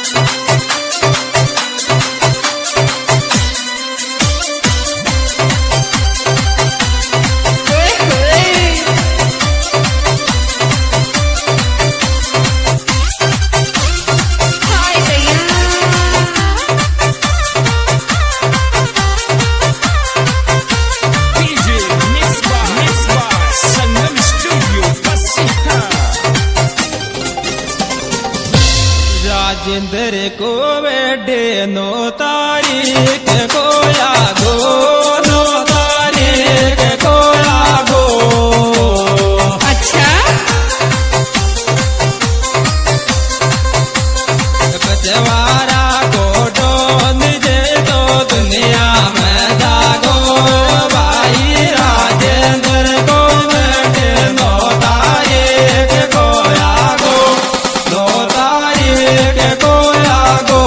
राजेंद्र को बेडे नो तारीख को यादो नो तारीख को यादो। अच्छा बचवारा को डोन दे दो दुनिया में जागो भाई राजेंद्र को बेडे नो तारीख को यादो नो तारीख को यादो।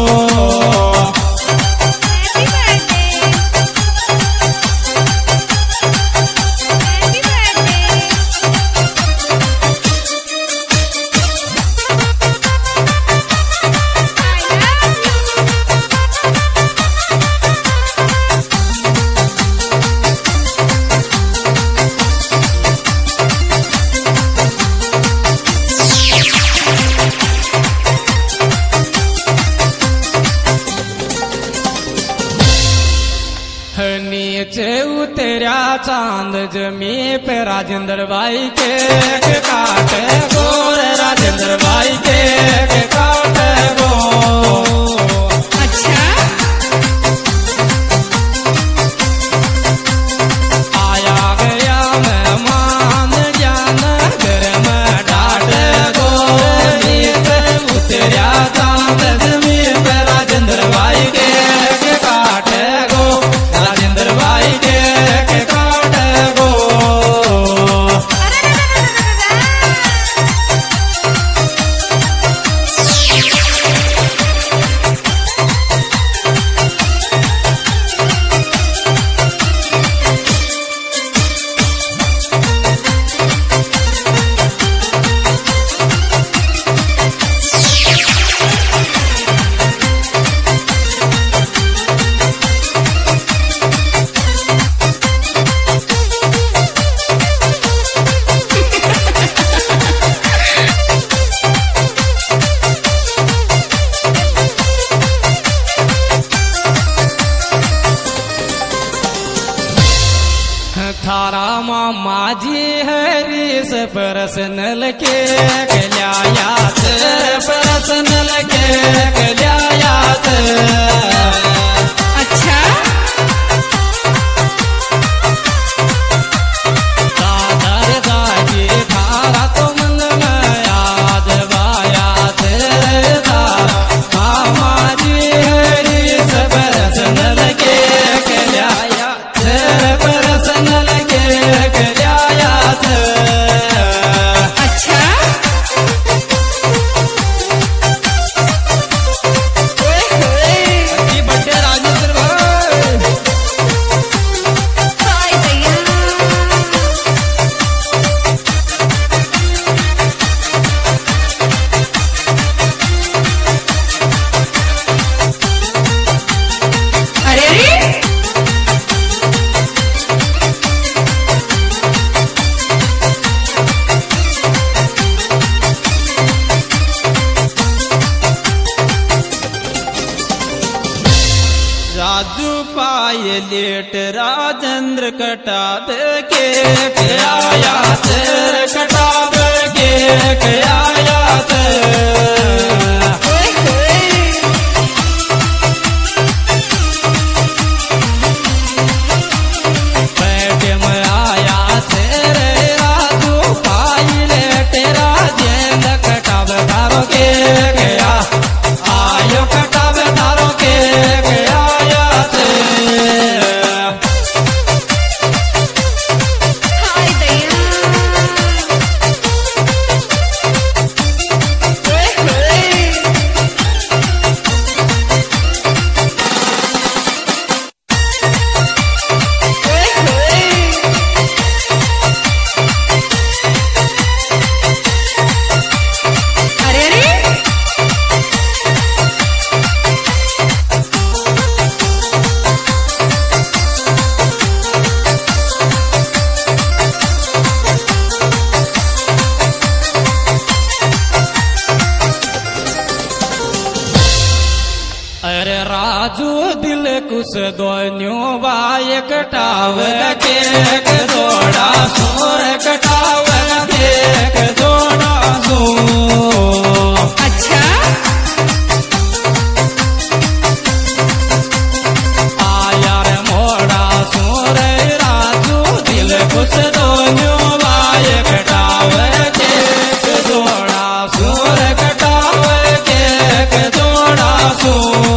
नीचे उतरा चांद जमी पे राजेंद्र भाई के काटे गोर राजेंद्र भाई के काटे गो। अच्छा आया गया मेहमान ज्ञान घर में डाटे गो। नीचे उतरा चांद जमी पे राजेंद्र भाई के काटे गो राजेंद्र भाई के काटे गो। थारा मामा जी हरी से पर्सनल के कल्यायात पर्सनल के कल्यायात। अच्छा दादर दाजी थारा तो मन में याद बायात मामा जी हरी से पर्सनल के कल्यायात पर्सनल के कल्यायात। अच्छा हैप्पी बर्थडे राजेंद्र भाई। हाय भैया अरे अरे राजू पाए लेट राजेंद्र कटाब के आयात कटाब के आयात। बैठे में आया तेरे राजू पाए लेट राजेंद्र कटाब धारो के गया आयो कटाब धारो के आयात। हाय भैया राजू दिल कुछ दोन्यों बाय कटाव केक जोड़ा सोर कटाव केक जोड़ा सो। अच्छा आया रे मोड़ा सोर राजू दिल कुछ दोन्यों बाय कटाव केक जोड़ा सोर कटाव केक जोड़ा सो।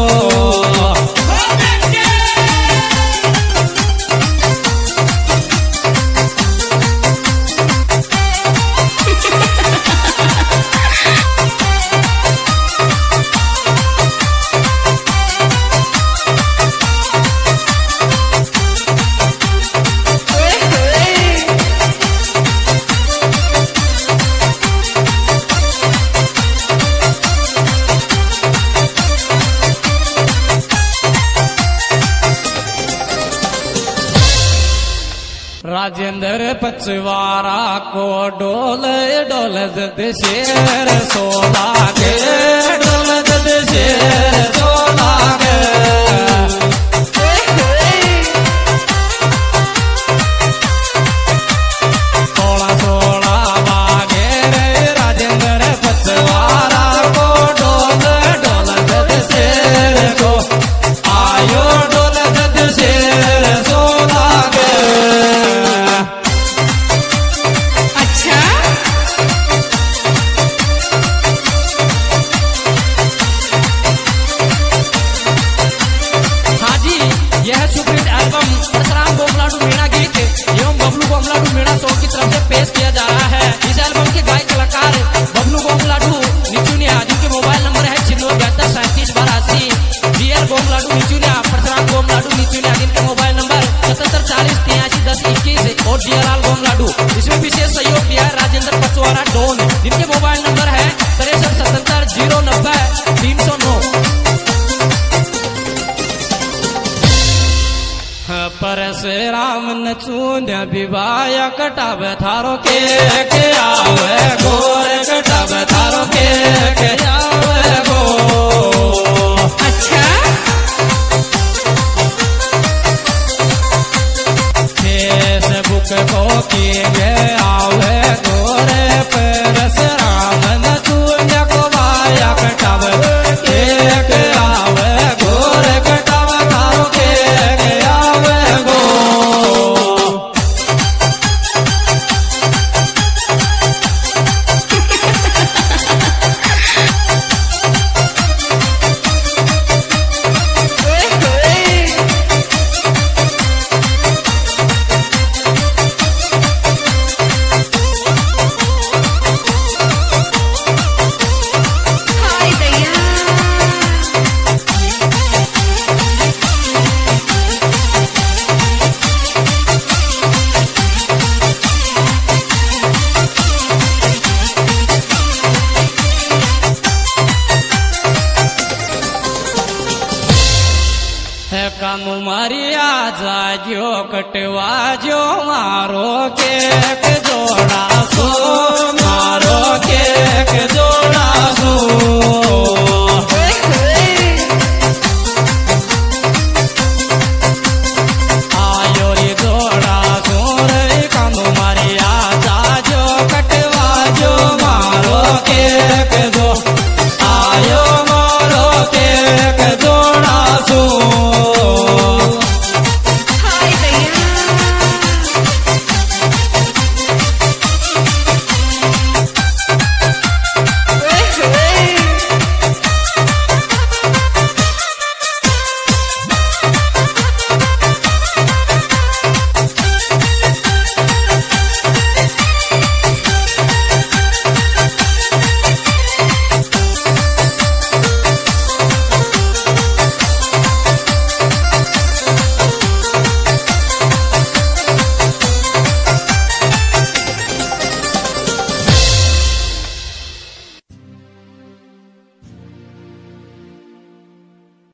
राजेंद्र पचवारा को डोल डोल दद शेर सोला के डोल दद शेर सोला के। सोला सोला बागे रे राजेंद्र पचवारा को डोल डोल दद शेर को आयो डोल दद शेर सोला के। अच्छा हाँ जी, यह सुप्रीत एल्बम परशुराम बोमलाडू मीणा गीत एवं बबलू बोमलाडू मीणा शो की तरफ से पेश किया जा रहा है। इस एल्बम के गायक कलाकार बबलू बोमलाडू निचुनिया, जिनके मोबाइल नंबर है 9672371280। जीएल बोमलाडू निचुनिया, परशुराम बोमलाडू निचुनिया, जिनके मोबाइल नंबर 7740831021 और डीआरआल बोमलाडू। इसमें विशेष सहयोग दिया है राजेंद्र पचवारा डोन, जिनके मोबाइल नंबर है 6377090309। परशुराम नचून विवाह कटाव थारो के आवे गोर कटाव थारो के आवे गो। अच्छा फेसबुक को किंग आवे गोर परशुराम नचून को वाया कटाव के आवे गोर कटाव थारो के आवे गो। हाय दैया है कानू मारिया जाजो कटवा जो मारो केक जोड़ा सो मारो केक जोड़ा सो।